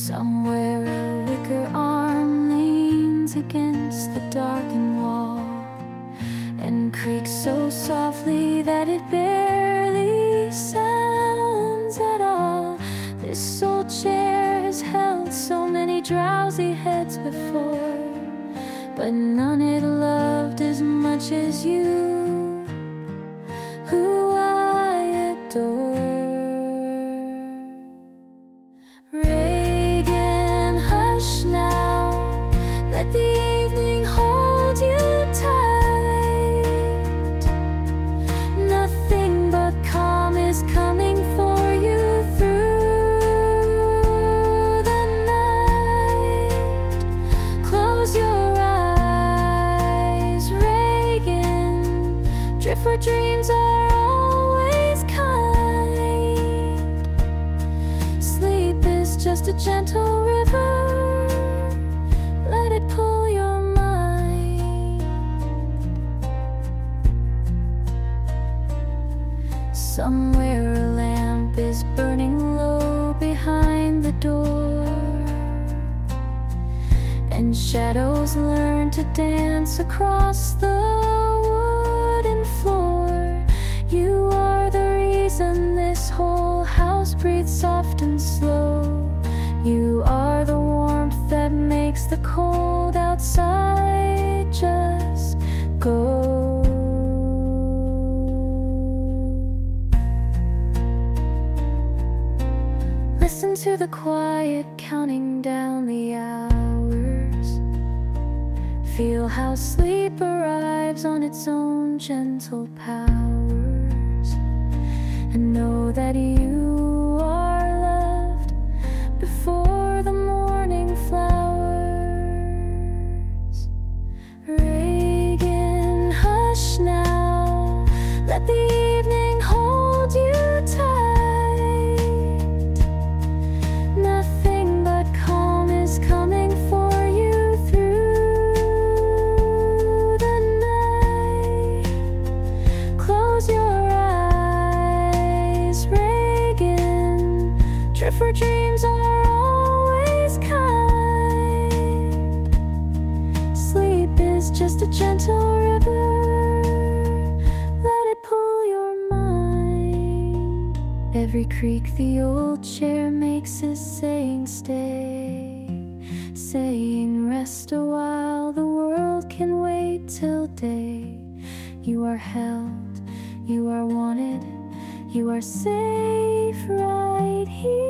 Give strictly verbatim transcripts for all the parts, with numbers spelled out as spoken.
Somewhere a wicker arm leans against the darkened wall and creaks so softly that it barely sounds at all. This old chair has held so many drowsy heads before, but none it loved as much as you, who I adore. Reagan, hush now, let the evening hold you tight. Nothing but calm is coming for you through the night. Close your eyes, Reagan, drift where dreams are always kind. Sleep is just a gentle river, let it pull your mind. Somewhere a lamp is burning low behind the door, and shadows learn to dance across the wooden floor. You are the reason this whole house breathes soft and slow. You are the warmth that makes the cold outside just go. Listen to the quiet counting down the hours. Feel how sleep arrives on its own gentle powers, and know that you are loved before the morning flowers. Reagan, hush now, let the evening hold you tight. Nothing but calm is coming for you through the night. Close your eyes, Reagan, drift where dreams are always kind. Sleep is just a gentle river, let it pull your mind. Every creak the old chair makes is saying stay, saying rest a while, the world can wait till day. You are held, you are wanted, you are safe right here.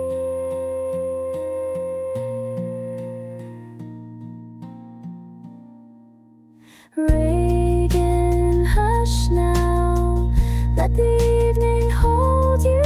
Reagan, hush now, let the evening hold you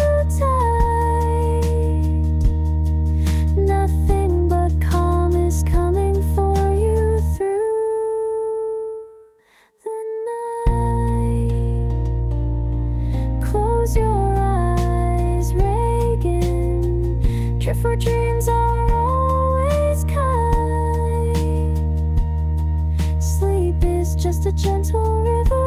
tight. Nothing but calm is coming for you through the night. Close your eyes, Reagan, drift where dreams are always kind. Sleep is just a gentle river,